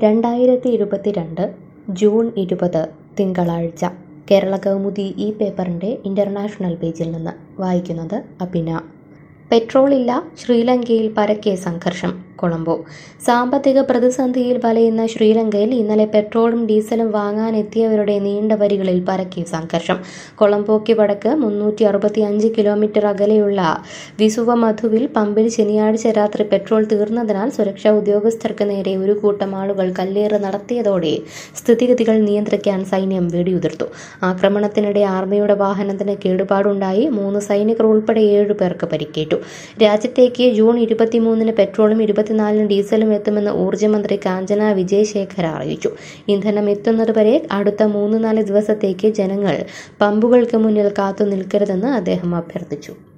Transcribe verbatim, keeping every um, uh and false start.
രണ്ടായിരത്തി ഇരുപത്തിരണ്ട് ജൂൺ ഇരുപത് തിങ്കളാഴ്ച കേരള കൗമുദി ഈ പേപ്പറിൻ്റെ ഇൻ്റർനാഷണൽ പേജിൽ നിന്ന് വായിക്കുന്നത് അഭിന. പെട്രോളില്ല, ശ്രീലങ്കയിൽ പരക്കെ സംഘർഷം. കൊളംബോ. സാമ്പത്തിക പ്രതിസന്ധിയിൽ വലയുന്ന ശ്രീലങ്കയിൽ ഇന്നലെ പെട്രോളും ഡീസലും വാങ്ങാനെത്തിയവരുടെ നീണ്ട വരികളിൽ പരക്കെ സംഘർഷം. കൊളംബോയ്ക്ക് വടക്ക് മുന്നൂറ്റി അറുപത്തി അഞ്ച് കിലോമീറ്റർ അകലെയുള്ള വിസുവമധുവിൽ പമ്പിൽ ശനിയാഴ്ച രാത്രി പെട്രോൾ തീർന്നതിനാൽ സുരക്ഷാ ഉദ്യോഗസ്ഥർക്ക് നേരെ ഒരു കൂട്ടം ആളുകൾ കല്ലേറ് നടത്തിയതോടെ സ്ഥിതിഗതികൾ നിയന്ത്രിക്കാൻ സൈന്യം വെടിയുതിർത്തു. ആക്രമണത്തിനിടെ ആർമിയുടെ വാഹനത്തിന് കേടുപാടുണ്ടായി. മൂന്ന് സൈനികർ ഉൾപ്പെടെ ഏഴു പേർക്ക് പരിക്കേറ്റു. രാജ്യത്തേക്ക് ജൂൺ ഇരുപത്തിമൂന്നിന് പെട്രോളും ഇരുപത്തിനാലിന് ഡീസലും എത്തുമെന്ന് ഊർജ്ജമന്ത്രി കാഞ്ചന വിജയശേഖര അറിയിച്ചു. ഇന്ധനം എത്തുന്നതുവരെ അടുത്ത മൂന്ന് നാല് ദിവസത്തേക്ക് ജനങ്ങൾ പമ്പുകൾക്ക് മുന്നിൽ കാത്തു നിൽക്കരുതെന്ന് അദ്ദേഹം അഭ്യർത്ഥിച്ചു.